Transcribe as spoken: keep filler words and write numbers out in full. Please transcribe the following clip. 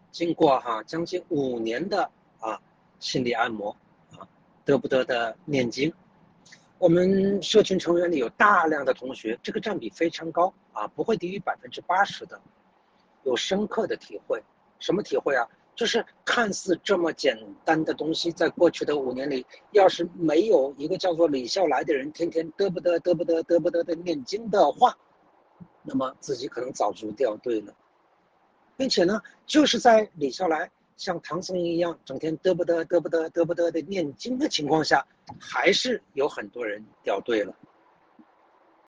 经过哈将近五年的啊心理按摩啊，得不得的念经。我们社群成员里有大量的同学，这个占比非常高啊，不会低于百分之八十的，有深刻的体会。什么体会啊？就是看似这么简单的东西，在过去的五年里，要是没有一个叫做李笑来的人天天嘚不嘚嘚不嘚嘚不嘚的念经的话，那么自己可能早就掉队了。并且呢，就是在李笑来像唐僧一样整天嘚不嘚嘚不嘚嘚不嘚的念经的情况下，还是有很多人掉队了。